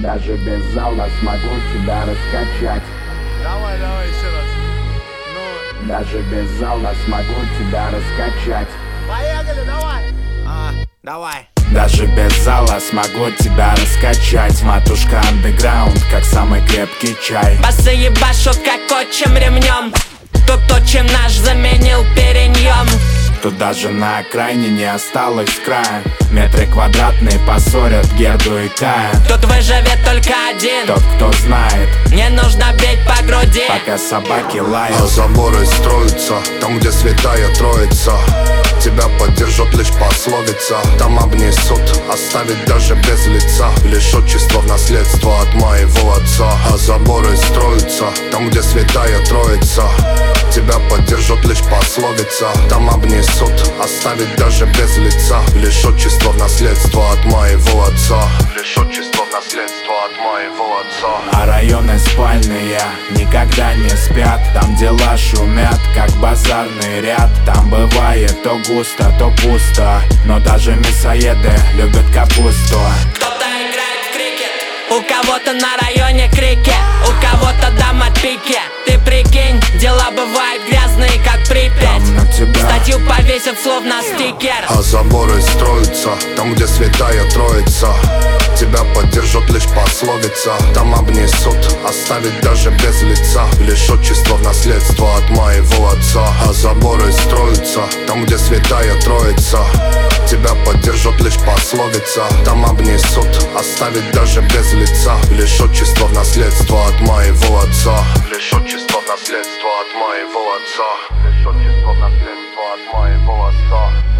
Даже без зала смогу тебя раскачать. Давай еще раз. Ну, Даже без зала смогу тебя раскачать. поехали, давай. Давай. Даже без зала смогу тебя раскачать. Матушка андеграунд, как самый крепкий чай. Басы ебашут как отчим ремнем. Тут отчим наш заменил переньем. Тут даже на окраине не осталось края. Метры квадратные поссорят Герду и Кая. Тут выживет только один, Тот, кто знает, не нужно бить по груди. пока собаки лают. А заборы строятся там, где святая троица. Тебя поддержат лишь пословица. Там обнесут, оставить даже без лица. Лишь отчество в наследство от моего отца. А заборы строятся там, где святая троица. Тебя поддержат лишь пословица. Там обнесут, оставить даже без лица. Лишь отчество в наследство от моего отца. Лишь отчество в наследство от моего отца. А районы спальные никогда не спят. Там дела шумят, как базарный ряд. Там бывает то густо, то пусто. Но даже мясоеды любят капусту. Кто-то играет в крикет, у кого-то на районе крики, у кого-то дома пики. Ты прикинь, дела бывают грязные, как Припять. Там на тебя Статью повесят словно стикер. А заборы строятся там, где святая троица. Тебя поддержат лишь пословица. Там обнесут, оставить даже без лица. Лишь отчество в наследство от моего отца. А заборы строятся там, где святая троица. Тебя поддержат лишь пословица. Там обнесут, оставить даже без лица. Лишь отчество в наследство от моего отца. Лишь отчество в наследство от моего отца. Лишь отчество в наследство от моего отца.